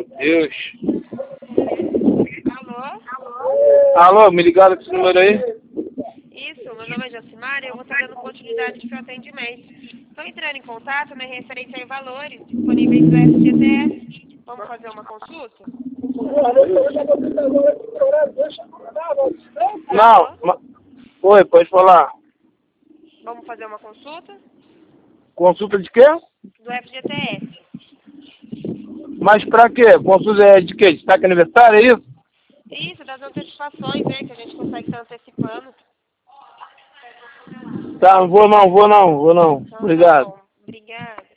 Meu Deus. Alô? Alô, me ligaram com esse número aí? Isso, meu nome é Jacimara e eu vou estar dando continuidade de seu atendimento. Estou entrando em contato, né, referente a valores disponíveis do FGTS. Vamos fazer uma consulta? Não. Oi, pode falar. Vamos fazer uma consulta? Consulta de quê? Do FGTS. Mas pra quê? Consulta é de quê? Destaque aniversário, é isso? Isso, das antecipações, né, que a gente consegue estar antecipando. Tá, vou não. Então, tá Obrigado. bom. Obrigada.